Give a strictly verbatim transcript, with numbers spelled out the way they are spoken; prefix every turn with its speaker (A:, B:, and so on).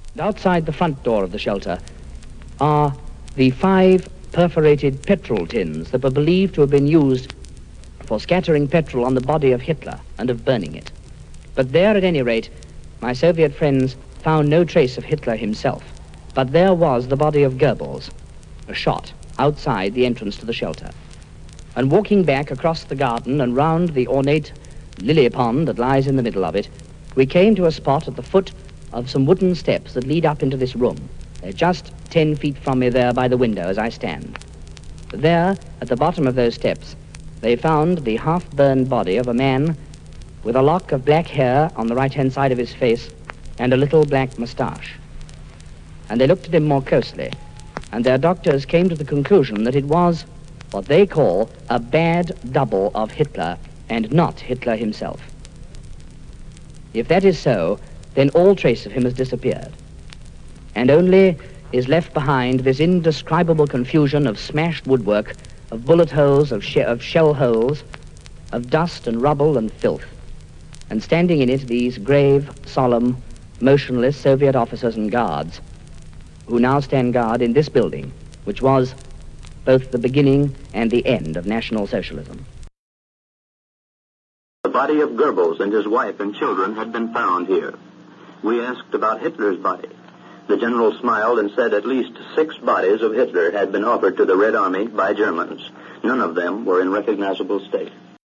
A: Outside the front door of the shelter are the five perforated petrol tins that were believed to have been used for scattering petrol on the body of Hitler and of burning it. But there, at any rate, my Soviet friends found no trace of Hitler himself. But there was the body of Goebbels, a shot outside the entrance to the shelter. And walking back across the garden and round the ornate lily pond that lies in the middle of it, we came to a spot at the foot of some wooden steps that lead up into this room. They're just ten feet from me there by the window as I stand. There, at the bottom of those steps, they found the half-burned body of a man with a lock of black hair on the right-hand side of his face and a little black moustache. And they looked at him more closely, and their doctors came to the conclusion that it was what they call a bad double of Hitler and not Hitler himself. If that is so, then all trace of him has disappeared, and only is left behind this indescribable confusion of smashed woodwork, of bullet holes, of, she of shell holes, of dust and rubble and filth, and standing in it these grave, solemn, motionless Soviet officers and guards who now stand guard in this building, which was both the beginning and the end of National Socialism.
B: The body of Goebbels and his wife and children had been found here. We asked about Hitler's body. The general smiled and said at least six bodies of Hitler had been offered to the Red Army by Germans. None of them were in recognizable state.